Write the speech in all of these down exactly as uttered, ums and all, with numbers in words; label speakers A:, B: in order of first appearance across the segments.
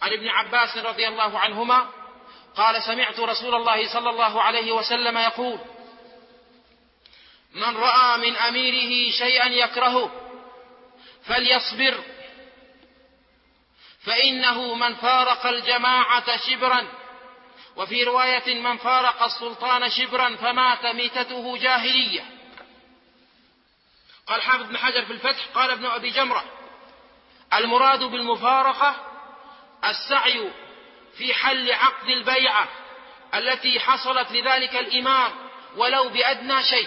A: عن ابن عباس رضي الله عنهما قال: سمعت رسول الله صلى الله عليه وسلم يقول: من رأى من أميره شيئا يكرهه فليصبر، فإنه من فارق الجماعة شبرا، وفي رواية من فارق السلطان شبرا فمات ميتته جاهلية. قال حافظ بن حجر في الفتح: قال ابن أبي جمرة: المراد بالمفارقة السعي في حل عقد البيعة التي حصلت لذلك الإمام ولو بأدنى شيء.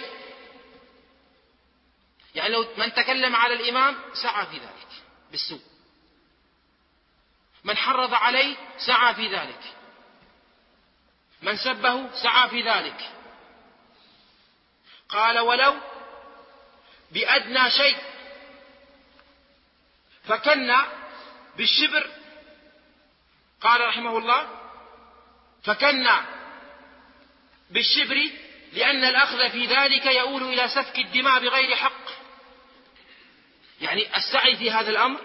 A: يعني لو من تكلم على الإمام سعى في ذلك بالسوء، من حرض عليه سعى في ذلك، من سبه سعى في ذلك. قال: ولو بأدنى شيء، فكنا بالشبر. قال رحمه الله: فكنا بالشبر لأن الأخذ في ذلك يؤول إلى سفك الدماء بغير حق. يعني السعي في هذا الأمر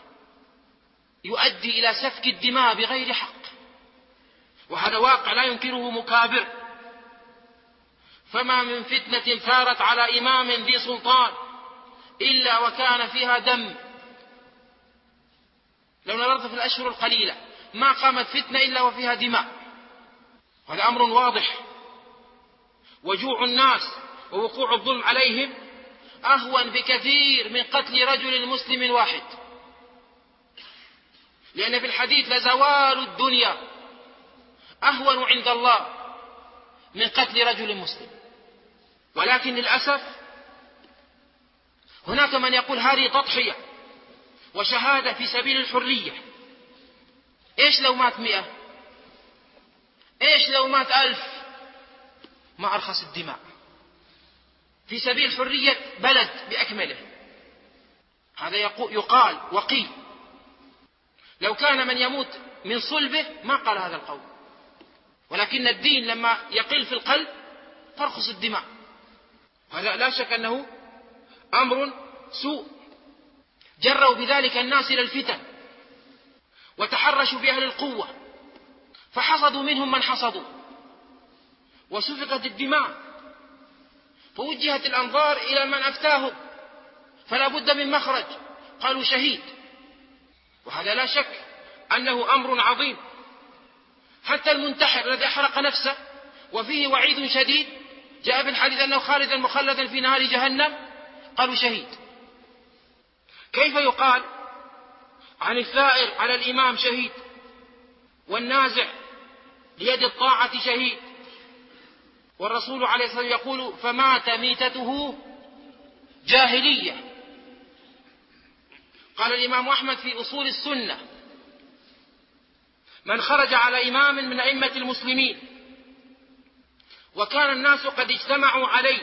A: يؤدي إلى سفك الدماء بغير حق، وهذا واقع لا ينكره مكابر. فما من فتنة ثارت على إمام ذي سلطان إلا وكان فيها دم. لو نظرت في الأشهر القليلة ما قامت فتنة إلا وفيها دماء. هذا أمر واضح. وجوع الناس ووقوع الظلم عليهم أهون بكثير من قتل رجل مسلم واحد، لأن في الحديث: لزوال الدنيا أهون عند الله من قتل رجل مسلم. ولكن للأسف هناك من يقول هذه تضحية وشهادة في سبيل الحرية. إيش لو مات مئة؟ إيش لو مات ألف؟ ما أرخص الدماء في سبيل حرية بلد بأكمله. هذا يقال وقيل. لو كان من يموت من صلبه ما قال هذا القول، ولكن الدين لما يقل في القلب ترخص الدماء. هذا لا شك أنه أمر سوء. جروا بذلك الناس إلى الفتن وتحرشوا بأهل القوة، فحصدوا منهم من حصدوا وسفكت الدماء، فوجهت الأنظار إلى من أفتاهم، فلا بد من مخرج، قالوا شهيد. وهذا لا شك أنه أمر عظيم. حتى المنتحر الذي أحرق نفسه وفيه وعيد شديد جاء في الحديث أنه خالدا مخلدا في نار جهنم، قالوا شهيد. كيف يقال عن الثائر على الإمام شهيد، والنازع ليد الطاعة شهيد، والرسول عليه الصلاة والسلام يقول: فمات ميتته جاهلية. قال الإمام أحمد في أصول السنة: من خرج على إمام من أئمة المسلمين وكان الناس قد اجتمعوا عليه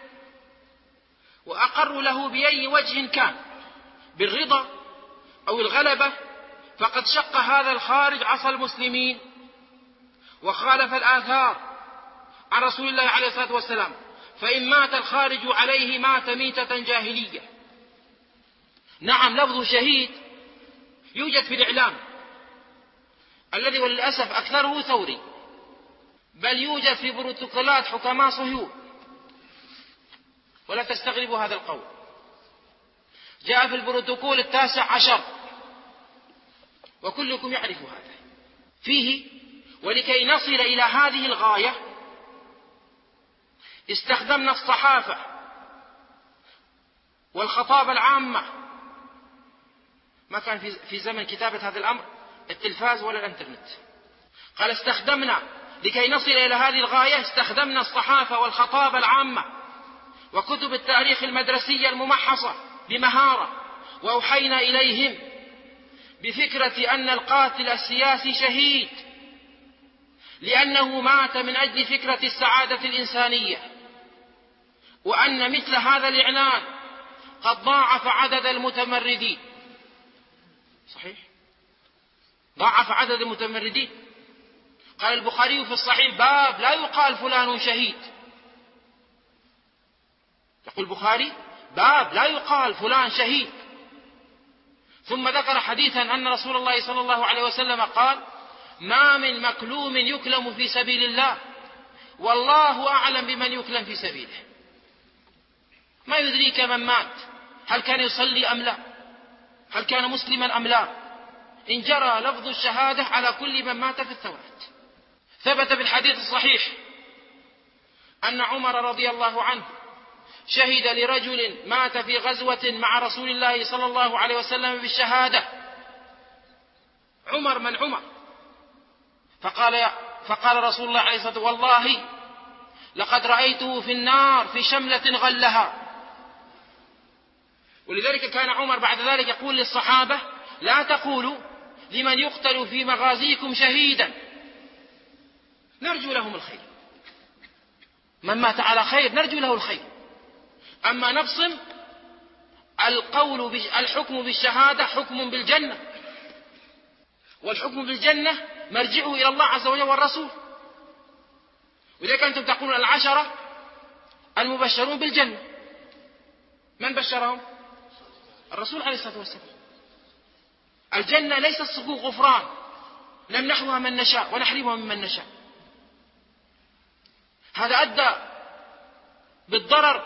A: وأقروا له بأي وجه كان بالرضا أو الغلبة، فقد شق هذا الخارج عصا المسلمين وخالف الآثار عن رسول الله عليه الصلاة والسلام، فإن مات الخارج عليه مات ميتة جاهلية. نعم، لفظ شهيد يوجد في الإعلام الذي وللأسف أكثره ثوري، بل يوجد في بروتوكولات حكماء صهيون، ولا تستغربوا هذا القول. جاء في البروتوكول التاسع عشر وكلكم يعرف هذا فيه: ولكي نصل إلى هذه الغاية استخدمنا الصحافة والخطابة العامة. ما كان في زمن كتابة هذا الأمر التلفاز ولا الانترنت. قال: استخدمنا لكي نصل إلى هذه الغاية استخدمنا الصحافة والخطابة العامة وكتب التاريخ المدرسية الممحصة بمهارة، وأوحينا إليهم بفكرة أن القاتل السياسي شهيد لأنه مات من أجل فكرة السعادة الإنسانية، وأن مثل هذا الإعلان قد ضاعف عدد المتمردين. صحيح، ضاعف عدد المتمردين. قال البخاري في الصحيح: باب لا يقال فلان شهيد. يقول البخاري: باب لا يقال فلان شهيد. ثم ذكر حديثا أن رسول الله صلى الله عليه وسلم قال: ما من مكلوم يكلم في سبيل الله والله أعلم بمن يكلم في سبيله. ما يدريك من مات هل كان يصلي أم لا، هل كان مسلما أم لا، إن جرى لفظ الشهادة على كل من مات في الثورات. ثبت في الحديث الصحيح أن عمر رضي الله عنه شهد لرجل مات في غزوة مع رسول الله صلى الله عليه وسلم بالشهادة. عمر من عمر؟ فقال, فقال رسول الله عليه الصلاة والسلام: والله لقد رأيته في النار في شملة غلها. ولذلك كان عمر بعد ذلك يقول للصحابة: لا تقولوا لمن يقتل في مغازيكم شهيدا، نرجو لهم الخير، من مات على خير نرجو له الخير. أما نفصل القول الحكم بالشهادة حكم بالجنة، والحكم بالجنة مرجعه إلى الله عز وجل والرسول. وإذا كنتم تقولون العشرة المبشرون بالجنة، من بشرهم؟ الرسول عليه الصلاة والسلام. الجنة ليست صكوك غفران نمنحها من نشاء ونحرمها ممن نشاء. هذا أدى بالضرر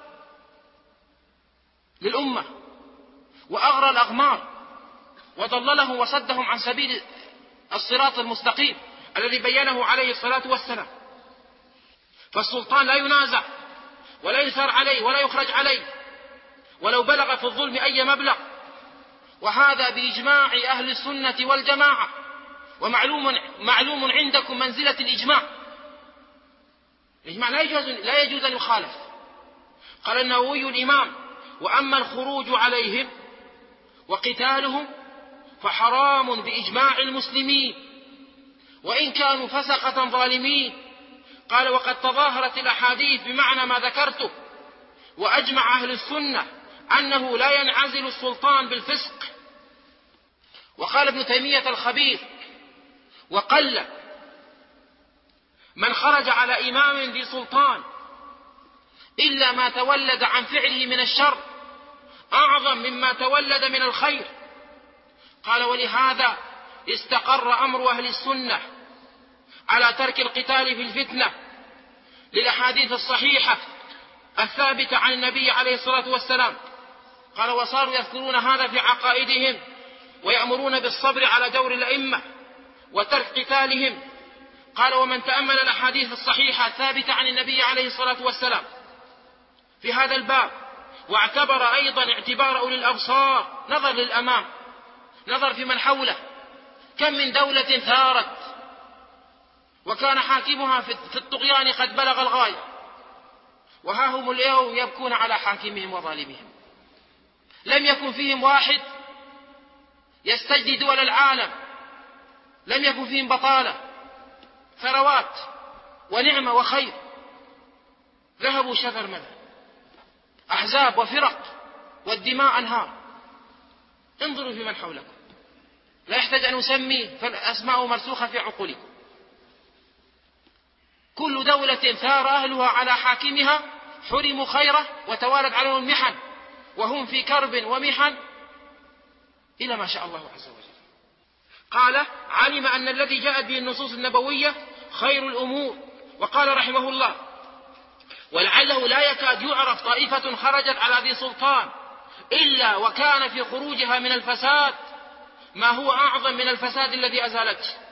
A: للأمة وأغرى الأغمار وضللهم وصدهم عن سبيل الصراط المستقيم الذي بينه عليه الصلاة والسلام. فالسلطان لا ينازع ولا يثار عليه ولا يخرج عليه ولو بلغ في الظلم أي مبلغ، وهذا بإجماع أهل السنة والجماعة، ومعلوم معلوم عندكم منزلة الإجماع. الإجماع لا يجوز, لا يجوز أن يخالف. قال النووي الإمام: وأما الخروج عليهم وقتالهم فحرام بإجماع المسلمين وإن كانوا فسقة ظالمين. قال: وقد تظاهرت الأحاديث بمعنى ما ذكرته، وأجمع أهل السنة أنه لا ينعزل السلطان بالفسق. وقال ابن تيمية الخبير: وقل من خرج على إمام ذي سلطان إلا ما تولد عن فعله من الشر أعظم مما تولد من الخير. قال: ولهذا استقر أمر أهل السنة على ترك القتال في الفتنة للأحاديث الصحيحة الثابتة عن النبي عليه الصلاة والسلام. قال: وصاروا يذكرون هذا في عقائدهم ويأمرون بالصبر على دور الأئمة وترك قتالهم. قال: ومن تأمل الأحاديث الصحيحة الثابتة عن النبي عليه الصلاة والسلام في هذا الباب واعتبر أيضا اعتبار أولي الأبصار، نظر للأمام، نظر في من حوله، كم من دولة ثارت وكان حاكمها في الطغيان قد بلغ الغاية، وها هم اليوم يبكون على حاكمهم وظالمهم. لم يكن فيهم واحد يستجدي دول العالم، لم يكن فيهم بطالة، ثروات ونعمة وخير، ذهبوا شذر مذهب، أحزاب وفرق، والدماء أنهار. انظروا في من حولكم، لا يحتاج أن أسمي فالأسماء مرسوخة في عقولكم. كل دولة ثار أهلها على حاكمها حرموا خيره وتوالد عليهم المحن وهم في كرب ومحن إلى ما شاء الله عز وجل. قال: علم أن الذي جاءت به النصوص النبوية خير الأمور. وقال رحمه الله: ولعله لا يكاد يعرف طائفة خرجت على ذي سلطان إلا وكان في خروجها من الفساد ما هو أعظم من الفساد الذي أزالته.